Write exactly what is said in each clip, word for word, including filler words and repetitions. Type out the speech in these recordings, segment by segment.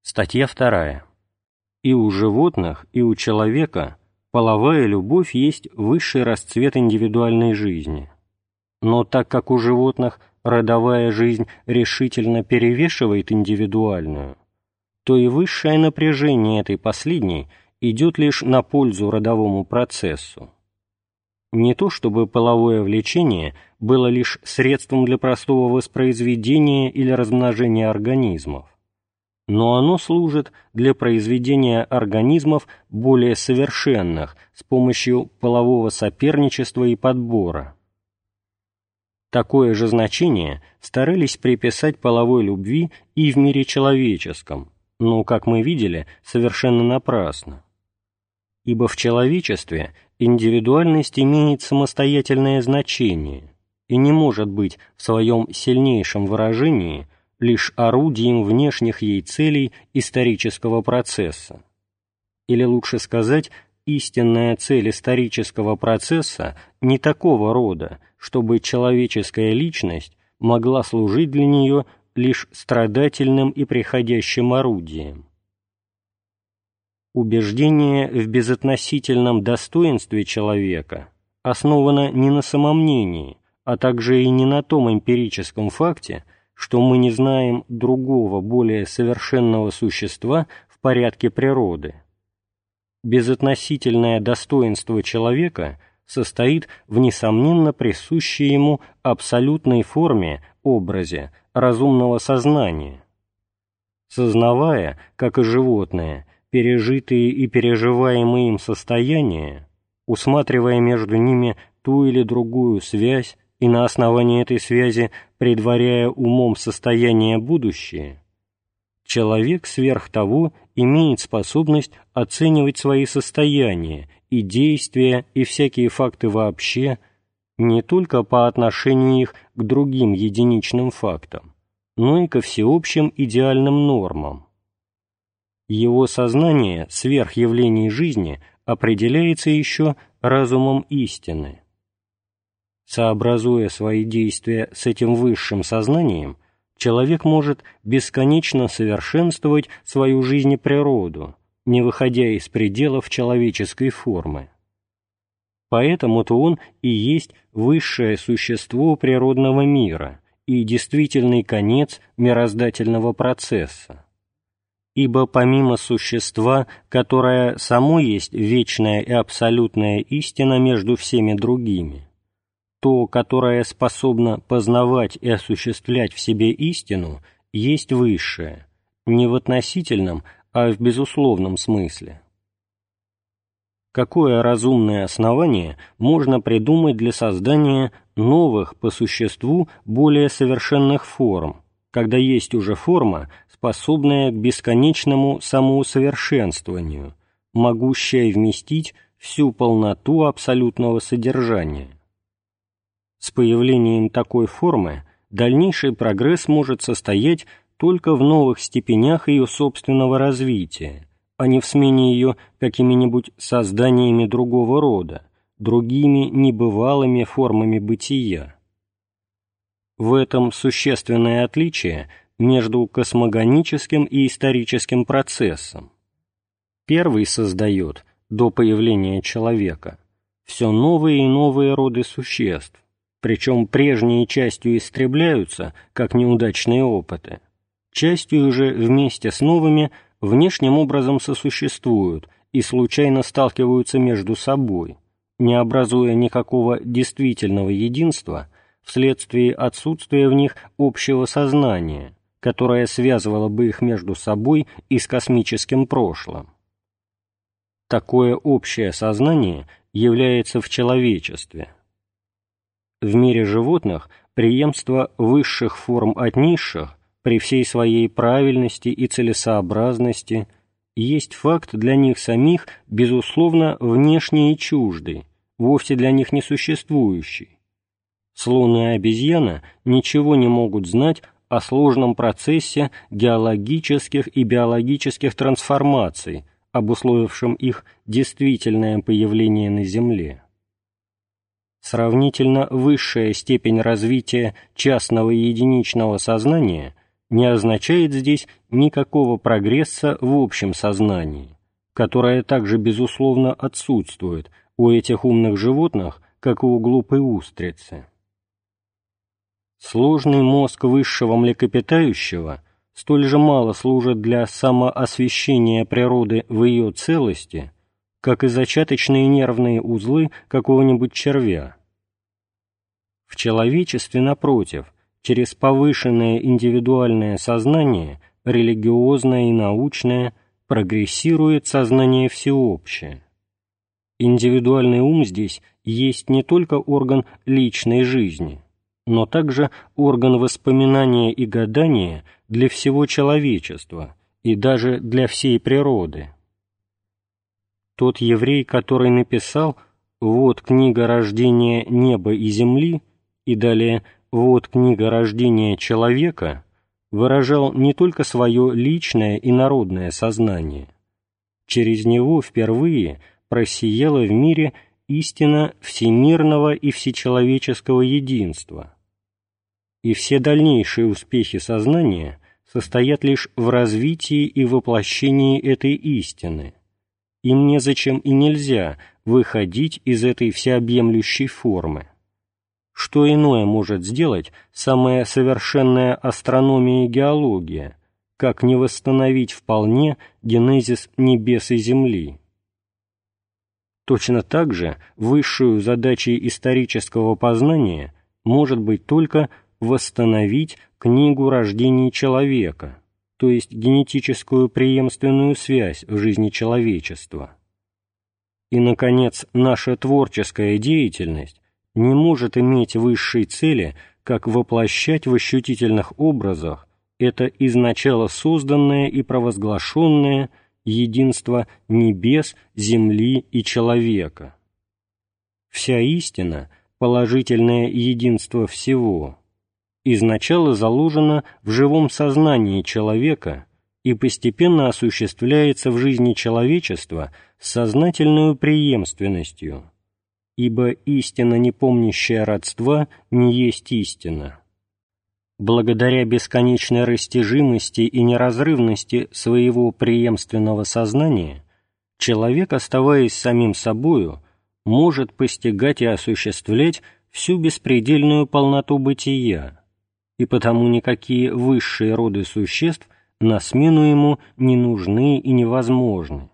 Статья вторая. И у животных, и у человека половая любовь есть высший расцвет индивидуальной жизни. Но так как у животных родовая жизнь решительно перевешивает индивидуальную, то и высшее напряжение этой последней идет лишь на пользу родовому процессу. Не то чтобы половое влечение было лишь средством для простого воспроизведения или размножения организмов, но оно служит для произведения организмов более совершенных с помощью полового соперничества и подбора. Такое же значение старались приписать половой любви и в мире человеческом, но, как мы видели, совершенно напрасно. Ибо в человечестве индивидуальность имеет самостоятельное значение и не может быть в своем сильнейшем выражении лишь орудием внешних ей целей исторического процесса. Или лучше сказать, истинная цель исторического процесса не такого рода, чтобы человеческая личность могла служить для нее лишь страдательным и приходящим орудием. Убеждение в безотносительном достоинстве человека основано не на самомнении, а также и не на том эмпирическом факте, что мы не знаем другого, более совершенного существа в порядке природы. Безотносительное достоинство человека состоит в несомненно присущей ему абсолютной форме, образе разумного сознания. Сознавая, как и животные, пережитые и переживаемые им состояния, усматривая между ними ту или другую связь и на основании этой связи предваряя умом состояние будущее, человек сверх того имеет способность оценивать свои состояния и действия и всякие факты вообще не только по отношению их к другим единичным фактам, но и ко всеобщим идеальным нормам. Его сознание сверх явлений жизни определяется еще разумом истины. Сообразуя свои действия с этим высшим сознанием, человек может бесконечно совершенствовать свою жизнь и природу, не выходя из пределов человеческой формы. Поэтому-то он и есть высшее существо природного мира и действительный конец мироздательного процесса. Ибо помимо существа, которое само есть вечная и абсолютная истина между всеми другими, то, которое способно познавать и осуществлять в себе истину, есть высшее, не в относительном, а в безусловном смысле. Какое разумное основание можно придумать для создания новых по существу более совершенных форм, когда есть уже форма, способная к бесконечному самоусовершенствованию, могущая вместить всю полноту абсолютного содержания? С появлением такой формы дальнейший прогресс может состоять только в новых степенях ее собственного развития, а не в смене ее какими-нибудь созданиями другого рода, другими небывалыми формами бытия. В этом существенное отличие между космогоническим и историческим процессом. Первый создает, до появления человека, все новые и новые роды существ, причем прежние частью истребляются, как неудачные опыты, частью же вместе с новыми внешним образом сосуществуют и случайно сталкиваются между собой, не образуя никакого действительного единства вследствие отсутствия в них общего сознания, которое связывало бы их между собой и с космическим прошлым. Такое общее сознание является в человечестве. В мире животных преемство высших форм от низших при всей своей правильности и целесообразности есть факт для них самих, безусловно, внешний и чуждый, вовсе для них не существующий. Слон и обезьяна ничего не могут знать о сложном процессе геологических и биологических трансформаций, обусловившем их действительное появление на Земле. Сравнительно высшая степень развития частного и единичного сознания не означает здесь никакого прогресса в общем сознании, которое также безусловно отсутствует у этих умных животных, как и у глупой устрицы. Сложный мозг высшего млекопитающего столь же мало служит для самоосвещения природы в ее целости, как и зачаточные нервные узлы какого-нибудь червя. В человечестве, напротив, через повышенное индивидуальное сознание, религиозное и научное, прогрессирует сознание всеобщее. Индивидуальный ум здесь есть не только орган личной жизни, но также орган воспоминания и гадания для всего человечества и даже для всей природы. Тот еврей, который написал «Вот книга рождения неба и земли» и далее «Вот книга рождения человека», выражал не только свое личное и народное сознание. Через него впервые просияла в мире истина всемирного и всечеловеческого единства. И все дальнейшие успехи сознания состоят лишь в развитии и воплощении этой истины. Им незачем и нельзя выходить из этой всеобъемлющей формы. Что иное может сделать самая совершенная астрономия и геология, как не восстановить вполне генезис небес и земли? Точно так же высшую задачей исторического познания может быть только восстановить книгу рождения человека, то есть генетическую преемственную связь в жизни человечества. И, наконец, наша творческая деятельность не может иметь высшей цели, как воплощать в ощутительных образах это изначало созданное и провозглашенное единство небес, земли и человека. Вся истина, положительное единство всего, изначало заложено в живом сознании человека и постепенно осуществляется в жизни человечества с сознательной преемственностью, ибо истина, не помнящая родства, не есть истина. Благодаря бесконечной растяжимости и неразрывности своего преемственного сознания, человек, оставаясь самим собою, может постигать и осуществлять всю беспредельную полноту бытия, и потому никакие высшие роды существ на смену ему не нужны и невозможны.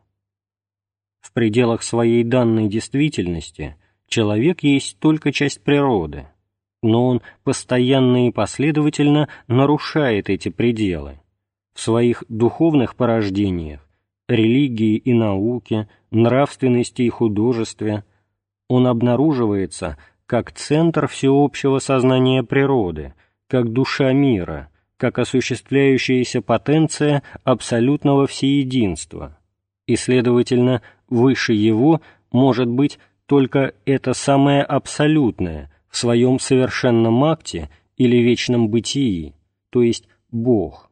В пределах своей данной действительности человек есть только часть природы, но он постоянно и последовательно нарушает эти пределы в своих духовных порождениях, религии и науке, нравственности и художестве. Он обнаруживается как центр всеобщего сознания природы, как душа мира, как осуществляющаяся потенция абсолютного всеединства, и, следовательно, выше его может быть только это самое абсолютное в своем совершенном акте или вечном бытии, то есть Бог.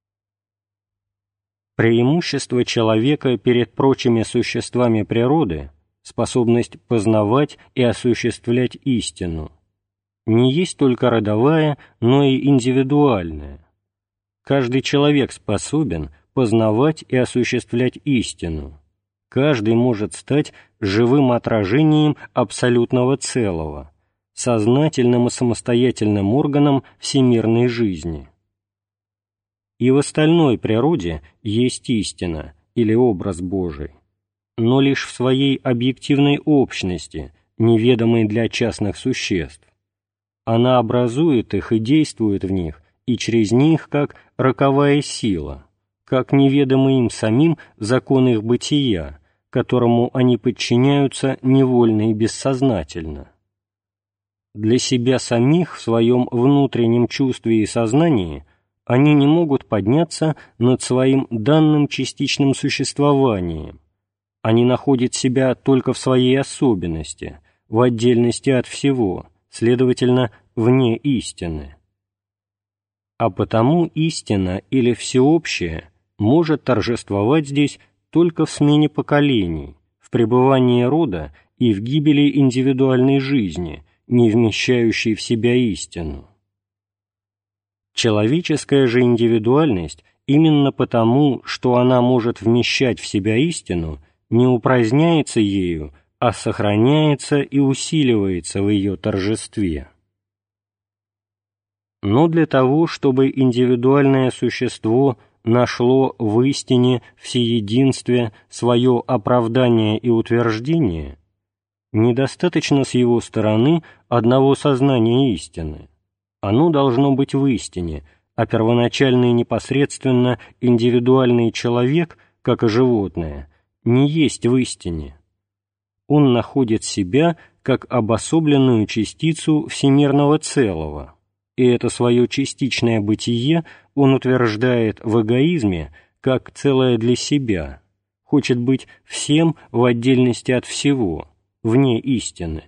Преимущество человека перед прочими существами природы, способность познавать и осуществлять истину, не есть только родовая, но и индивидуальная. Каждый человек способен познавать и осуществлять истину. Каждый может стать живым отражением абсолютного целого, сознательным и самостоятельным органом всемирной жизни. И в остальной природе есть истина или образ Божий, но лишь в своей объективной общности, неведомой для частных существ. Она образует их и действует в них, и через них как роковая сила, как неведомый им самим закон их бытия, которому они подчиняются невольно и бессознательно. Для себя самих в своем внутреннем чувстве и сознании они не могут подняться над своим данным частичным существованием. Они находят себя только в своей особенности, в отдельности от всего, следовательно, вне истины. А потому истина или всеобщее может торжествовать здесь только в смене поколений, в пребывании рода и в гибели индивидуальной жизни, не вмещающей в себя истину. Человеческая же индивидуальность именно потому, что она может вмещать в себя истину, не упраздняется ею, а сохраняется и усиливается в ее торжестве. Но для того, чтобы индивидуальное существо нашло в истине всеединстве свое оправдание и утверждение, недостаточно с его стороны одного сознания истины. Оно должно быть в истине, а первоначальный непосредственно индивидуальный человек, как и животное, не есть в истине. Он находит себя как обособленную частицу всемирного целого, и это свое частичное бытие он утверждает в эгоизме как целое для себя, хочет быть всем в отдельности от всего, вне истины.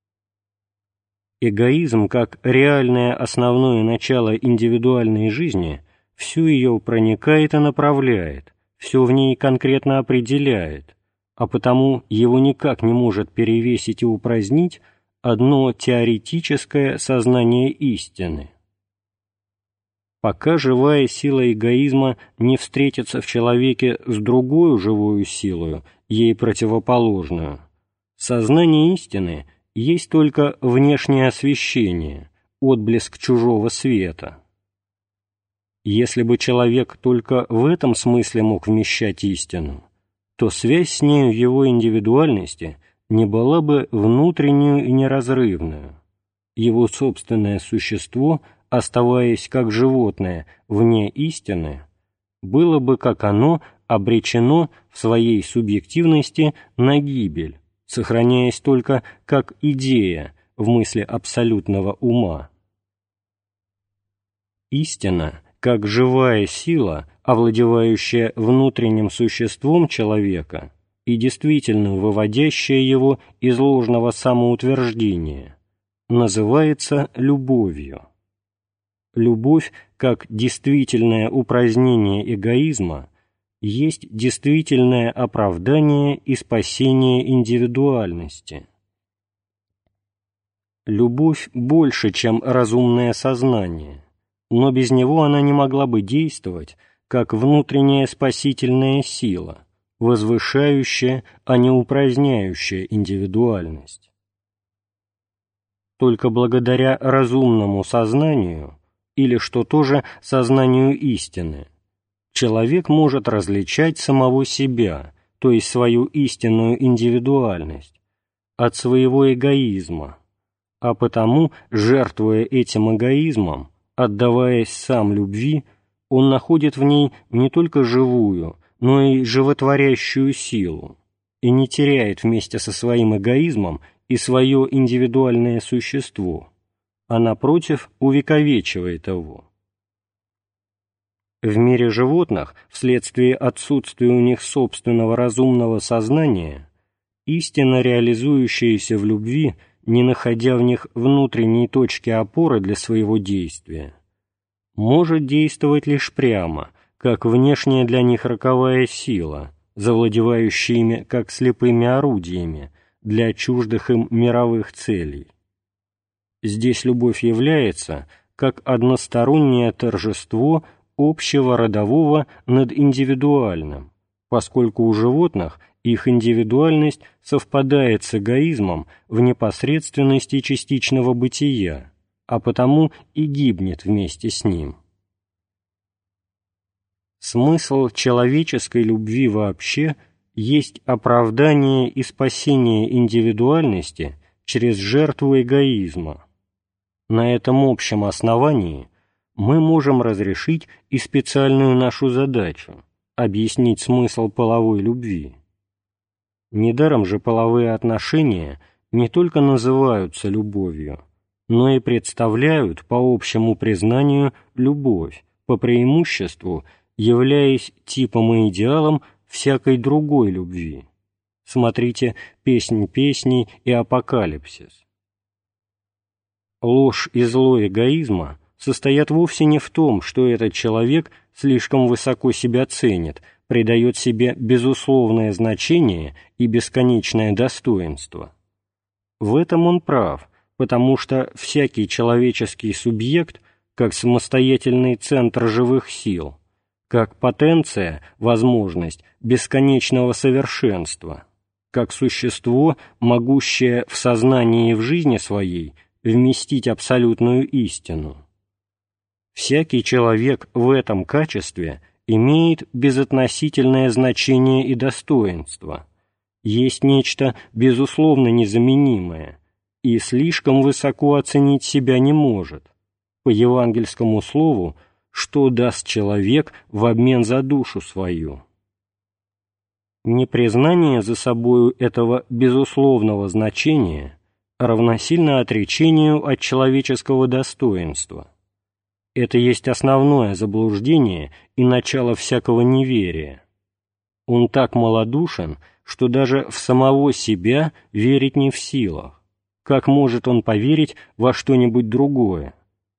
Эгоизм, как реальное основное начало индивидуальной жизни, всю ее проникает и направляет, все в ней конкретно определяет, а потому его никак не может перевесить и упразднить одно теоретическое сознание истины. Пока живая сила эгоизма не встретится в человеке с другой живою силою, ей противоположную, сознание истины есть только внешнее освещение, отблеск чужого света. Если бы человек только в этом смысле мог вмещать истину, то связь с нею в его индивидуальности не была бы внутреннюю и неразрывную. Его собственное существо, оставаясь как животное вне истины, было бы, как оно, обречено в своей субъективности на гибель, сохраняясь только как идея в мысли абсолютного ума. Истина, как живая сила, овладевающая внутренним существом человека и действительно выводящая его из ложного самоутверждения, называется любовью. Любовь, как действительное упразднение эгоизма, есть действительное оправдание и спасение индивидуальности. Любовь больше, чем разумное сознание, но без него она не могла бы действовать как внутренняя спасительная сила, возвышающая, а не упраздняющая индивидуальность. Только благодаря разумному сознанию, или, что тоже, сознанию истины, человек может различать самого себя, то есть свою истинную индивидуальность, от своего эгоизма, а потому, жертвуя этим эгоизмом, отдаваясь сам любви, он находит в ней не только живую, но и животворящую силу, и не теряет вместе со своим эгоизмом и свое индивидуальное существо, а, напротив, увековечивает его. В мире животных, вследствие отсутствия у них собственного разумного сознания, истинно реализующаяся в любви, не находя в них внутренней точки опоры для своего действия, может действовать лишь прямо, как внешняя для них роковая сила, завладевающая ими как слепыми орудиями для чуждых им мировых целей. Здесь любовь является как одностороннее торжество общего родового над индивидуальным, поскольку у животных их индивидуальность совпадает с эгоизмом в непосредственности частичного бытия, а потому и гибнет вместе с ним. Смысл человеческой любви вообще есть оправдание и спасение индивидуальности через жертву эгоизма. На этом общем основании мы можем разрешить и специальную нашу задачу – объяснить смысл половой любви. Недаром же половые отношения не только называются любовью, но и представляют по общему признанию любовь, по преимуществу являясь типом и идеалом всякой другой любви. Смотрите «Песнь песней» и «Апокалипсис». Ложь и зло эгоизма состоят вовсе не в том, что этот человек слишком высоко себя ценит, придает себе безусловное значение и бесконечное достоинство. В этом он прав, потому что всякий человеческий субъект, как самостоятельный центр живых сил, как потенция, возможность бесконечного совершенства, как существо, могущее в сознании и в жизни своей вместить абсолютную истину. Всякий человек в этом качестве имеет безотносительное значение и достоинство, есть нечто безусловно незаменимое, и слишком высоко оценить себя не может. По евангельскому слову, что даст человек в обмен за душу свою? Непризнание за собою этого безусловного значения равносильно отречению от человеческого достоинства. Это есть основное заблуждение и начало всякого неверия. Он так малодушен, что даже в самого себя верить не в силах. Как может он поверить во что-нибудь другое?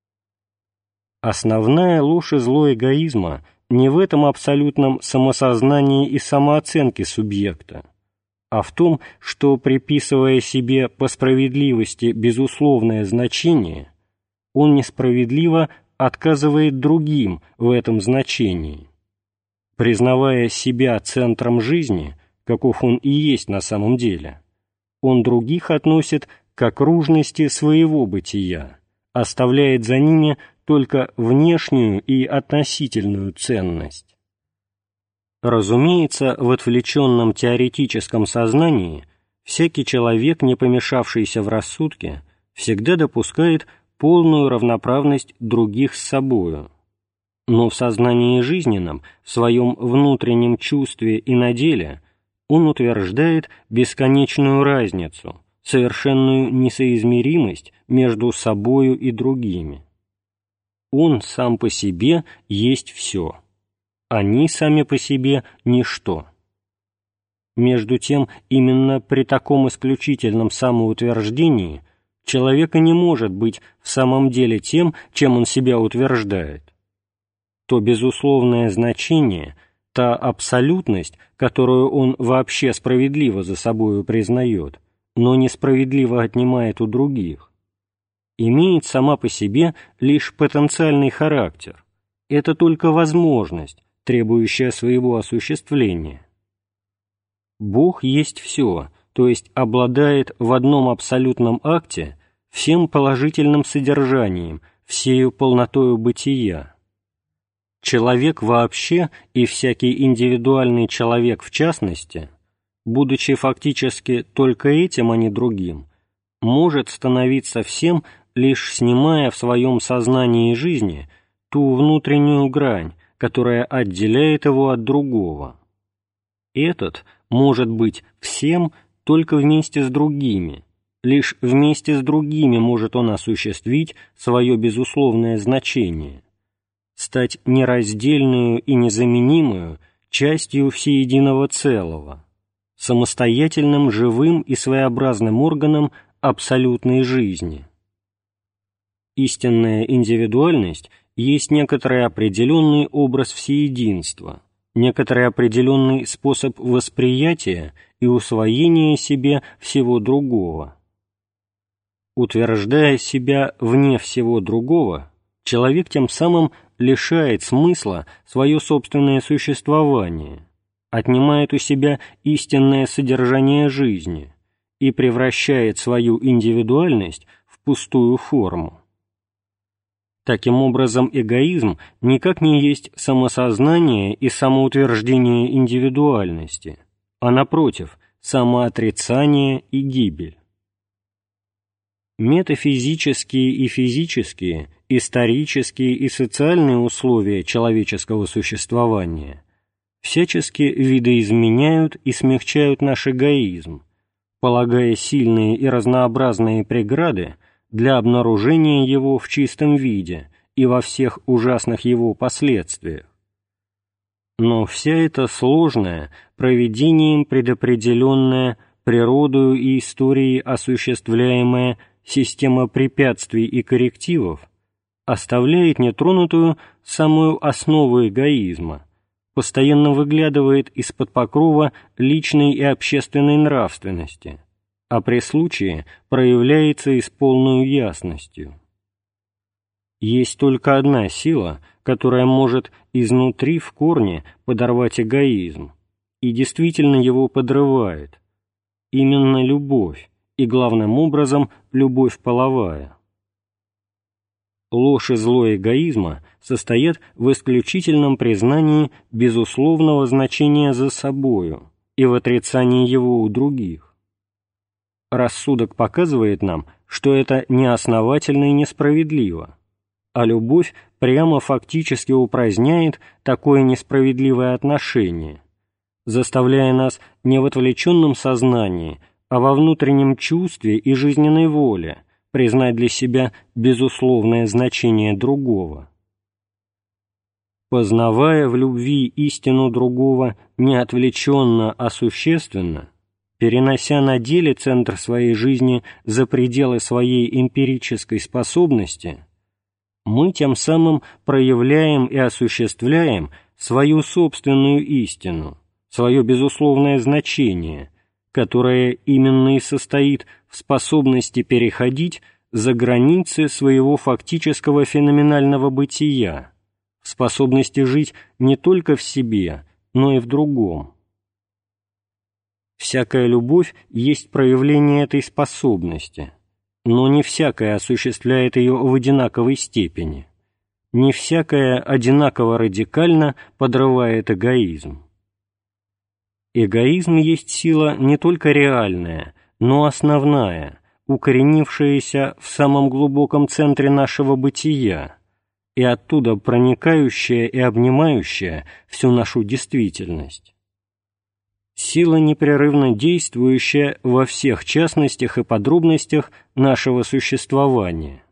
Основная ложь и зло эгоизма не в этом абсолютном самосознании и самооценке субъекта, а в том, что, приписывая себе по справедливости безусловное значение, он несправедливо отказывает другим в этом значении. Признавая себя центром жизни, каков он и есть на самом деле, он других относит к окружности своего бытия, оставляет за ними только внешнюю и относительную ценность. Разумеется, в отвлеченном теоретическом сознании всякий человек, не помешавшийся в рассудке, всегда допускает полную равноправность других с собою. Но в сознании жизненном, в своем внутреннем чувстве и на деле, он утверждает бесконечную разницу, совершенную несоизмеримость между собою и другими. Он сам по себе есть все, они сами по себе ничто. Между тем, именно при таком исключительном самоутверждении человека не может быть в самом деле тем, чем он себя утверждает. То безусловное значение, та абсолютность, которую он вообще справедливо за собою признает, но несправедливо отнимает у других, имеет сама по себе лишь потенциальный характер. Это только возможность, требующая своего осуществления. Бог есть все, то есть обладает в одном абсолютном акте всем положительным содержанием, всею полнотою бытия. Человек вообще и всякий индивидуальный человек в частности, будучи фактически только этим, а не другим, может становиться всем, лишь снимая в своем сознании и жизни ту внутреннюю грань, которая отделяет его от другого. Этот может быть всем только вместе с другими, лишь вместе с другими может он осуществить свое безусловное значение, стать нераздельную и незаменимую частью всеединого целого, самостоятельным живым и своеобразным органом абсолютной жизни. Истинная индивидуальность есть некоторый определенный образ всеединства, некоторый определенный способ восприятия и усвоения себе всего другого. Утверждая себя вне всего другого, человек тем самым лишает смысла свое собственное существование, отнимает у себя истинное содержание жизни и превращает свою индивидуальность в пустую форму. Таким образом, эгоизм никак не есть самосознание и самоутверждение индивидуальности, а, напротив, самоотрицание и гибель. Метафизические и физические, исторические и социальные условия человеческого существования всячески видоизменяют и смягчают наш эгоизм, полагая сильные и разнообразные преграды для обнаружения его в чистом виде и во всех ужасных его последствиях. Но вся эта сложная, провидением предопределенная, природою и историей осуществляемая система препятствий и коррективов оставляет нетронутую самую основу эгоизма, постоянно выглядывает из-под покрова личной и общественной нравственности, а при случае проявляется и с полной ясностью. Есть только одна сила, которая может изнутри в корне подорвать эгоизм, и действительно его подрывает. Именно любовь, и главным образом любовь половая. Ложь и зло эгоизма состоят в исключительном признании безусловного значения за собою и в отрицании его у других. Рассудок показывает нам, что это неосновательно и несправедливо, а любовь прямо фактически упраздняет такое несправедливое отношение, заставляя нас не в отвлеченном сознании, а во внутреннем чувстве и жизненной воле признать для себя безусловное значение другого. Познавая в любви истину другого не отвлеченно, а существенно, перенося на деле центр своей жизни за пределы своей эмпирической способности, мы тем самым проявляем и осуществляем свою собственную истину, свое безусловное значение, которое именно и состоит в способности переходить за границы своего фактического феноменального бытия, в способности жить не только в себе, но и в другом. Всякая любовь есть проявление этой способности, но не всякая осуществляет ее в одинаковой степени, не всякая одинаково радикально подрывает эгоизм. Эгоизм есть сила не только реальная, но основная, укоренившаяся в самом глубоком центре нашего бытия и оттуда проникающая и обнимающая всю нашу действительность. Сила, непрерывно действующая во всех частностях и подробностях нашего существования.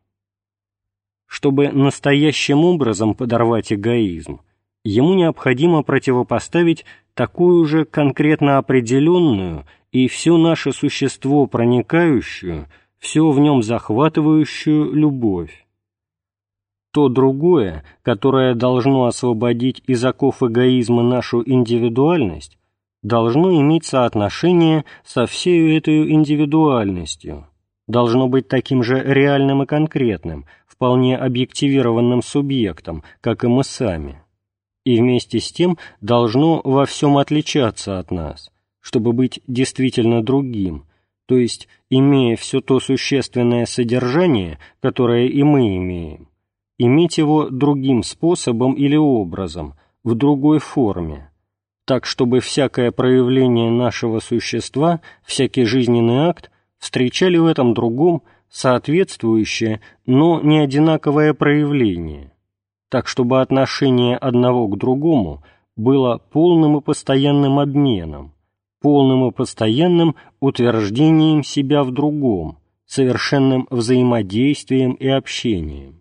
Чтобы настоящим образом подорвать эгоизм, ему необходимо противопоставить такую же конкретно определенную и все наше существо проникающую, все в нем захватывающую любовь. То другое, которое должно освободить из оков эгоизма нашу индивидуальность, должно иметь соотношение со всей этой индивидуальностью, должно быть таким же реальным и конкретным, вполне объективированным субъектом, как и мы сами, и вместе с тем должно во всем отличаться от нас, чтобы быть действительно другим, то есть, имея все то существенное содержание, которое и мы имеем, иметь его другим способом или образом, в другой форме, так, чтобы всякое проявление нашего существа, всякий жизненный акт встречали в этом другом соответствующее, но не одинаковое проявление, так, чтобы отношение одного к другому было полным и постоянным обменом, полным и постоянным утверждением себя в другом, совершенным взаимодействием и общением.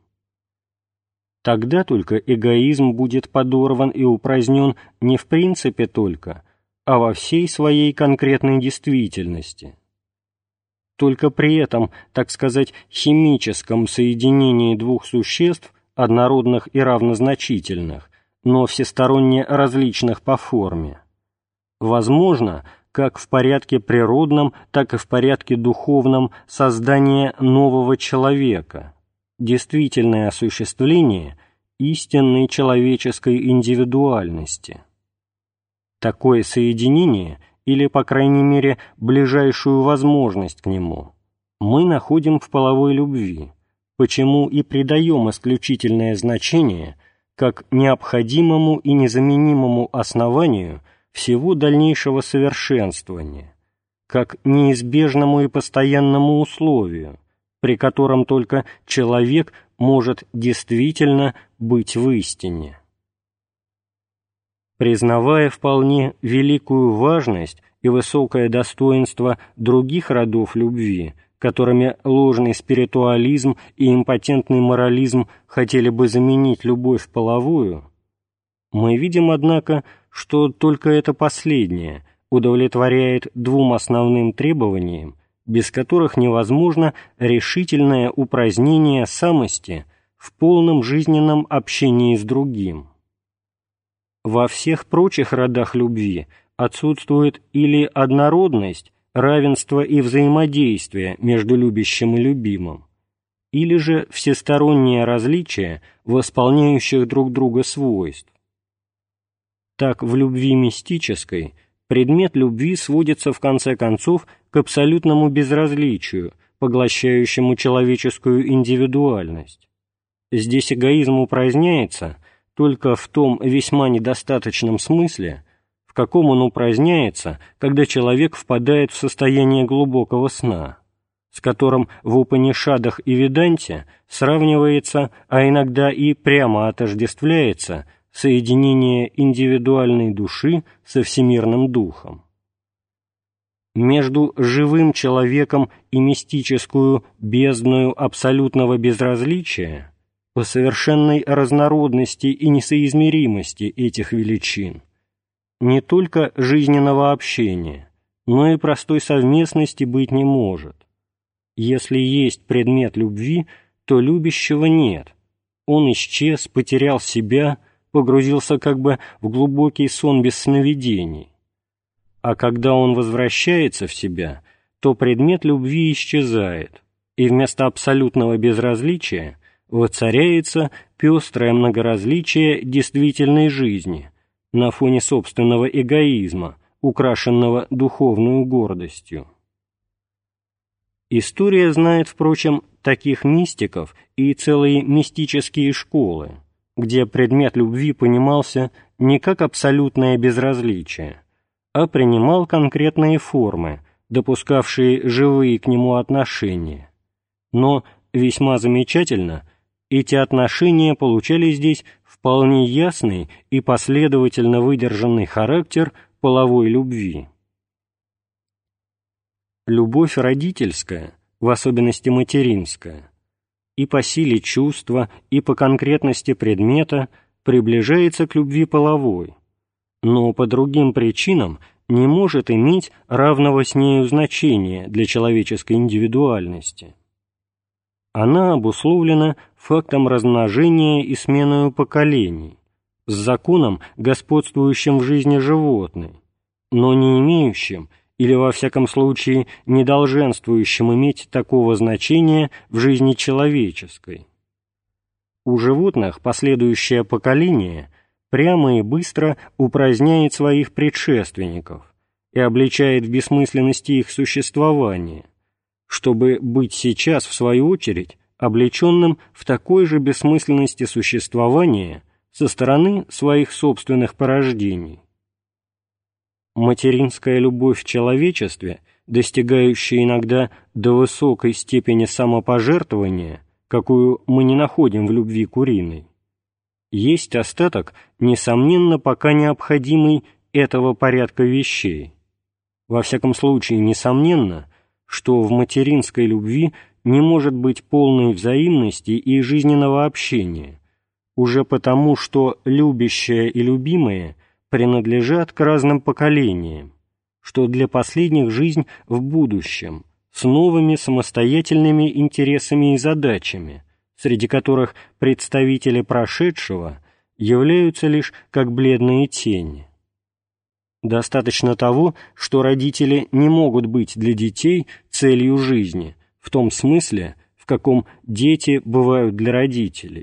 Тогда только эгоизм будет подорван и упразднен не в принципе только, а во всей своей конкретной действительности. Только при этом, так сказать, химическом соединении двух существ, однородных и равнозначительных, но всесторонне различных по форме, возможно, как в порядке природном, так и в порядке духовном создание нового человека, действительное осуществление истинной человеческой индивидуальности. Такое соединение, или, по крайней мере, ближайшую возможность к нему, мы находим в половой любви, почему и придаем исключительное значение как необходимому и незаменимому основанию всего дальнейшего совершенствования, как неизбежному и постоянному условию, при котором только человек может действительно быть в истине. Признавая вполне великую важность и высокое достоинство других родов любви, которыми ложный спиритуализм и импотентный морализм хотели бы заменить любовь половую, мы видим, однако, что только это последнее удовлетворяет двум основным требованиям, без которых невозможно решительное упразднение самости в полном жизненном общении с другим. Во всех прочих родах любви отсутствует или однородность, равенство и взаимодействие между любящим и любимым, или же всестороннее различие восполняющих друг друга свойств. Так, в любви мистической предмет любви сводится в конце концов к абсолютному безразличию, поглощающему человеческую индивидуальность. Здесь эгоизм упраздняется только в том весьма недостаточном смысле, в каком он упраздняется, когда человек впадает в состояние глубокого сна, с которым в Упанишадах и Веданте сравнивается, а иногда и прямо отождествляется соединение индивидуальной души со всемирным духом. Между живым человеком и мистическую бездною абсолютного безразличия, по совершенной разнородности и несоизмеримости этих величин, не только жизненного общения, но и простой совместности быть не может. Если есть предмет любви, то любящего нет. Он исчез, потерял себя, погрузился как бы в глубокий сон без сновидений. А когда он возвращается в себя, то предмет любви исчезает, и вместо абсолютного безразличия воцаряется пестрое многоразличие действительной жизни на фоне собственного эгоизма, украшенного духовную гордостью. История знает, впрочем, таких мистиков и целые мистические школы, где предмет любви понимался не как абсолютное безразличие, а принимал конкретные формы, допускавшие живые к нему отношения. Но, весьма замечательно, эти отношения получали здесь вполне ясный и последовательно выдержанный характер половой любви. Любовь родительская, в особенности материнская, и по силе чувства, и по конкретности предмета приближается к любви половой, но по другим причинам не может иметь равного с нею значения для человеческой индивидуальности. Она обусловлена фактом размножения и сменою поколений, с законом, господствующим в жизни животной, но не имеющим, или во всяком случае не долженствующим иметь такого значения в жизни человеческой. У животных последующее поколение прямо и быстро упраздняет своих предшественников и обличает в бессмысленности их существования, чтобы быть сейчас, в свою очередь, облеченным в такой же бессмысленности существования со стороны своих собственных порождений. Материнская любовь в человечестве, достигающая иногда до высокой степени самопожертвования, какую мы не находим в любви куриной, есть остаток, несомненно, пока необходимый этого порядка вещей. Во всяком случае, несомненно, что в материнской любви не может быть полной взаимности и жизненного общения, уже потому, что любящее и любимое принадлежат к разным поколениям, что для последних жизнь в будущем, с новыми самостоятельными интересами и задачами, среди которых представители прошедшего являются лишь как бледные тени. Достаточно того, что родители не могут быть для детей целью жизни, в том смысле, в каком дети бывают для родителей.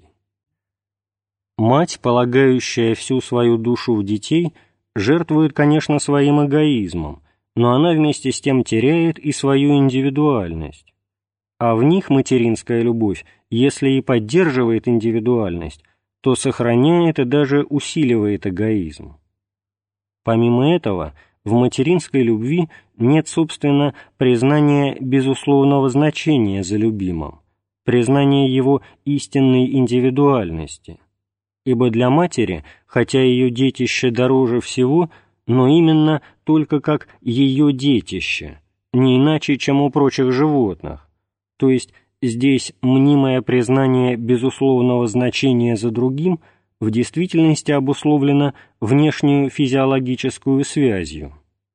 Мать, полагающая всю свою душу в детей, жертвует, конечно, своим эгоизмом, но она вместе с тем теряет и свою индивидуальность. А в них материнская любовь, если и поддерживает индивидуальность, то сохраняет и даже усиливает эгоизм. Помимо этого, в материнской любви нет, собственно, признания безусловного значения за любимым, признания его истинной индивидуальности. Ибо для матери, хотя ее детище дороже всего, но именно только как ее детище, не иначе, чем у прочих животных, то есть здесь мнимое признание безусловного значения за другим в действительности обусловлено внешнюю физиологическую связью.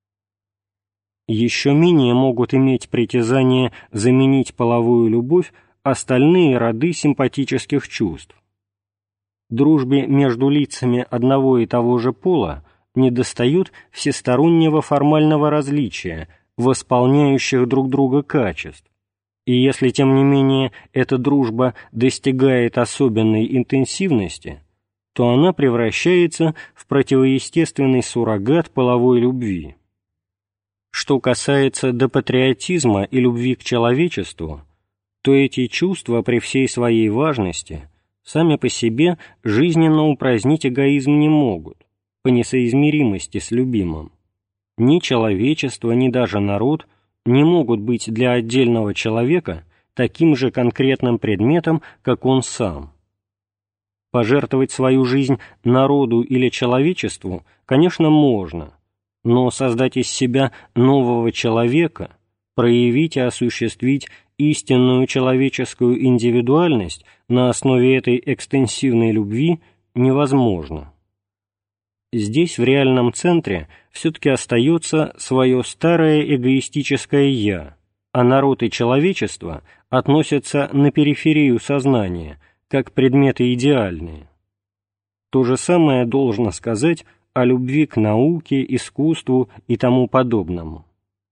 Еще менее могут иметь притязание заменить половую любовь остальные роды симпатических чувств. Дружбе между лицами одного и того же пола недостают всестороннего формального различия, восполняющих друг друга качеств, И если, тем не менее, эта дружба достигает особенной интенсивности, то она превращается в противоестественный суррогат половой любви. Что касается до патриотизма и любви к человечеству, то эти чувства при всей своей важности сами по себе жизненно упразднить эгоизм не могут, по несоизмеримости с любимым. Ни человечество, ни даже народ не могут быть для отдельного человека таким же конкретным предметом, как он сам. Пожертвовать свою жизнь народу или человечеству, конечно, можно, но создать из себя нового человека, проявить и осуществить истинную человеческую индивидуальность на основе этой экстенсивной любви невозможно. Здесь, в реальном центре, все-таки остается свое старое эгоистическое «я», а народ и человечество относятся на периферию сознания, как предметы идеальные. То же самое должно сказать о любви к науке, искусству и тому подобному.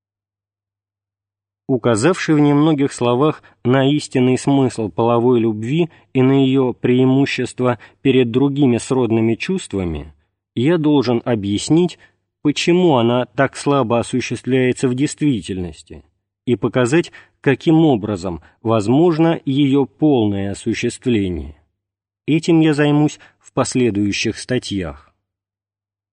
Указавший в немногих словах на истинный смысл половой любви и на ее преимущества перед другими сродными чувствами, я должен объяснить, почему она так слабо осуществляется в действительности, и показать, каким образом возможно ее полное осуществление. Этим я займусь в последующих статьях.